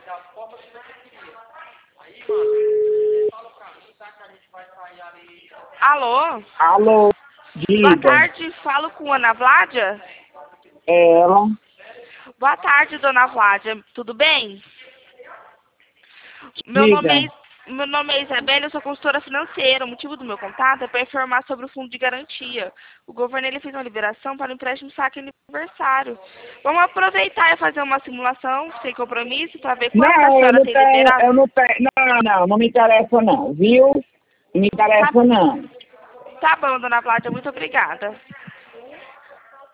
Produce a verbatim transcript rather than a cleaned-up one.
Alô? Alô, diga. Boa tarde, falo com Ana Vládia? É ela. Boa tarde, dona Vládia, tudo bem? Meu Diga. nome é, meu nome é Isabela, eu sou consultora financeira. O motivo do meu contato é para informar sobre o fundo de garantia. O governo ele fez uma liberação para o empréstimo saque aniversário. Vamos aproveitar e fazer uma simulação sem compromisso para ver quanto a Não, eu senhora não tem tenho, liberado? eu não tenho, não, não, não me interessa não, viu? Não me interessa Tá, não. tá bom, dona Vládia, muito obrigada.